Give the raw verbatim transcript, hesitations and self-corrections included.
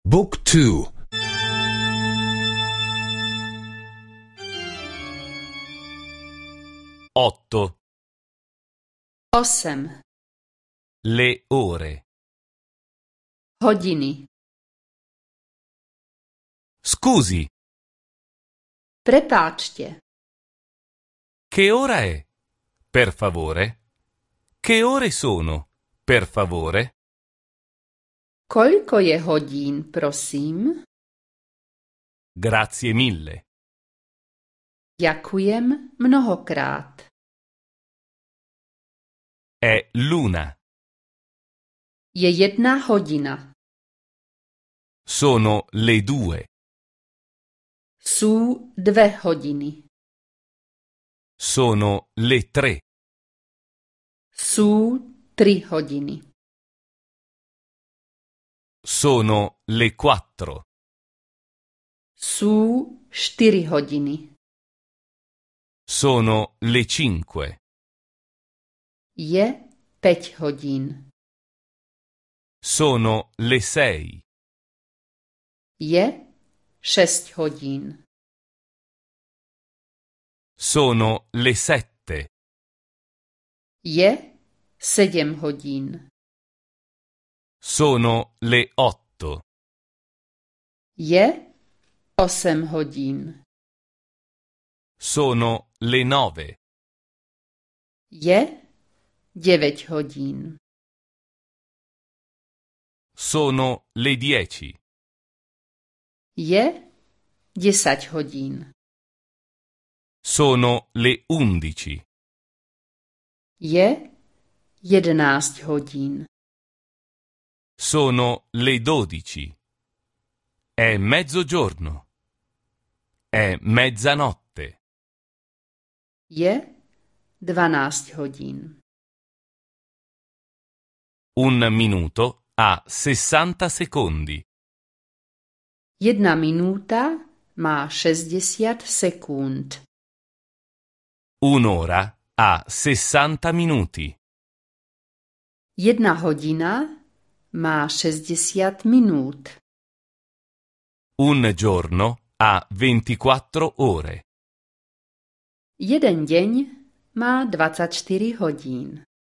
Book two. Otto. Osem. Le ore. Hodiny. Scusi, Prepáčte. che ora è? Per favore? Che ore sono? Per favore? Koľko je hodín, prosím? Grazie mille. Ďakujem mnohokrát. È l'una. Je jedna hodina. Sono le due. Sú dve hodiny. Sono le tre. Sú tri hodiny. Sono le quattro. Sú štyri hodiny. Sono le cinque. Je päť hodín. Sono le sei. Je šesť hodín. Sono le sette. Je sedem hodín. Sono le otto. Je osem hodín. Sono le nove. Je deväť hodín. Sono le dieci. Je desať hodín. Sono le undici. Je jedenásť hodín. Sono le dodici. È mezzogiorno. È mezzanotte. Je dvanásť hodín. Un minuto ha sessanta secondi. Jedna minúta má šesťdesiat sekúnd. Un'ora ha sessanta minuti. Jedna hodina má šesťdesiat minút. Un giorno ha ventiquattro ore. Jeden deň má dvadsaťštyri hodín.